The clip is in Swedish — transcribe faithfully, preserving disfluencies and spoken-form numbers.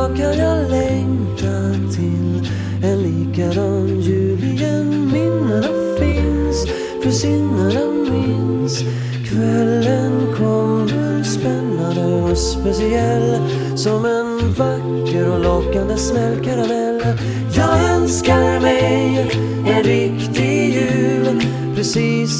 vad kan jag längta till en likadan jul igen? Minnena finns, för sinnena minns. Kvällen kommer spännande och speciell, som en vacker och lockande smällkaramell. Jag önskar mig en riktig jul, precis